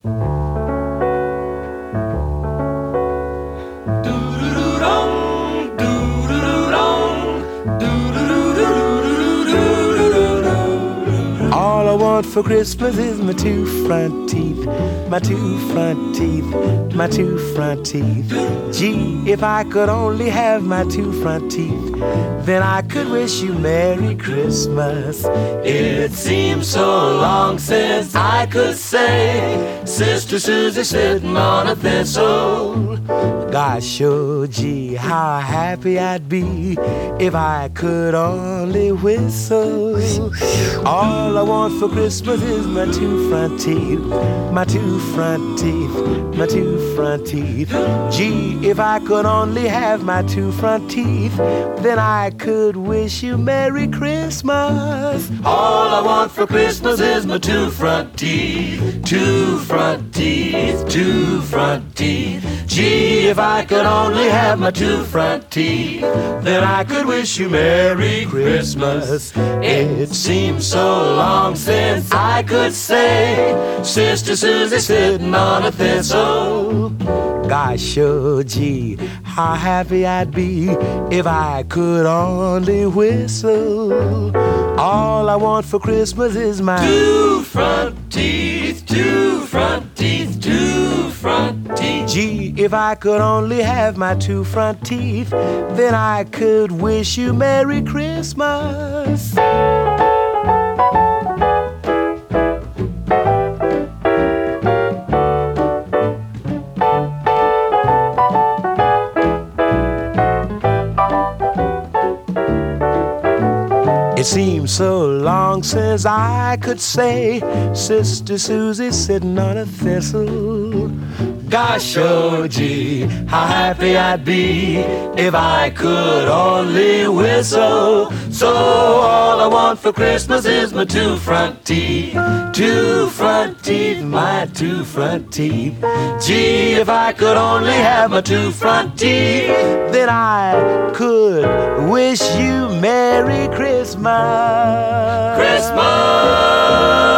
All I want for Christmas is my two front teeth, my two front teeth, my two front teeth. Gee, if I could only have my two front teeth, then I could wish you Merry Christmas. It seems so long since I could say Sister Susie sitting on a thistle. Gosh, oh gee, how happy I'd be if I could only whistle. All I want for Christmas is my two front teeth, my two front teeth, my two front teeth. Gee, if I could only have my two front teeth, then I could wish you Merry Christmas. All I want for Christmas is my two front teeth, two front teeth, two front teeth. Gee, if I could only have my two front teeth, then I could wish you Merry Christmas. It seems so long since I could say Sister Susie sitting on a thistle. Gosh, oh gee, how happy I'd be if I could only whistle. All I want for Christmas is my two front teeth, two front teeth, two front teeth. Gee, if I could only have my two front teeth, then I could wish you Merry Christmas. It seems so long since I could say Sister Susie sitting on a thistle. Gosh, oh gee, how happy I'd be if I could only whistle. So all I want for Christmas is my two front teeth, two front teeth, my two front teeth. Gee, if I could only have my two front teeth, then I could wish you Merry Christmas. Christmas.